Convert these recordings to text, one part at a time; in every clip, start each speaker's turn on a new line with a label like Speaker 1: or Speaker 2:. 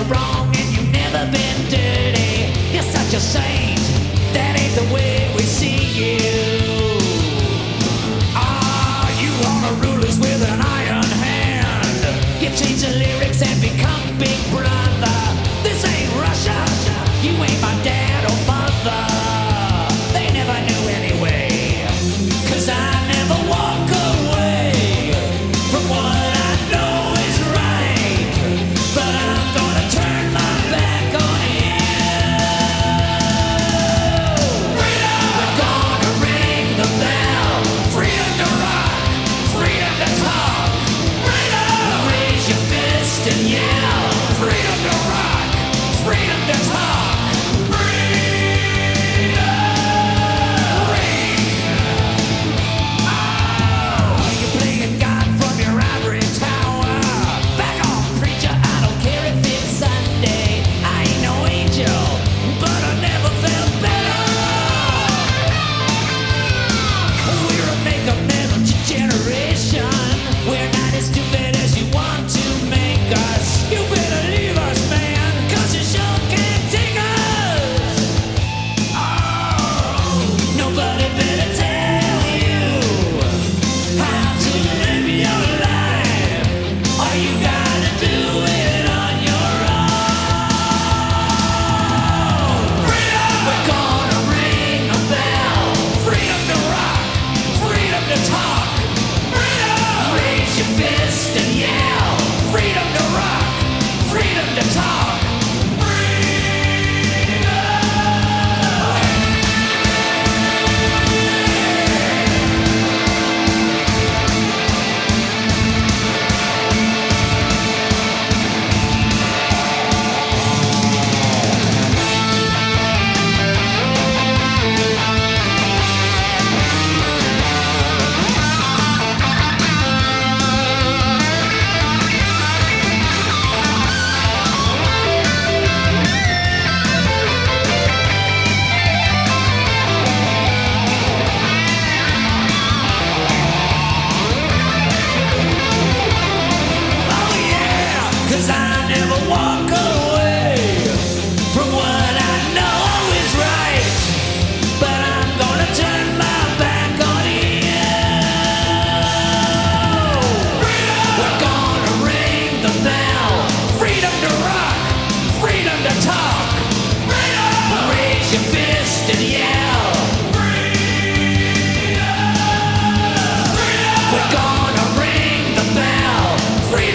Speaker 1: wrong and you've never been dirty. You're such a saint, that ain't the way we see you. Ah, you wanna rule us with an iron hand. You change the lyrics and become Big Brother. This ain't Russia, you ain't my dad or mother. They never knew anyway, 'cause I never walk away from what I know is right. But I'm gonna turn my back on you. Freedom! We're gonna ring the bell. Freedom to rock, freedom to talk. Freedom! Raise your fist and yell. Freedom to rock, freedom to talk.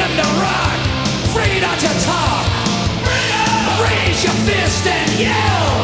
Speaker 1: Freedom to talk. Freedom! Raise your fist and yell.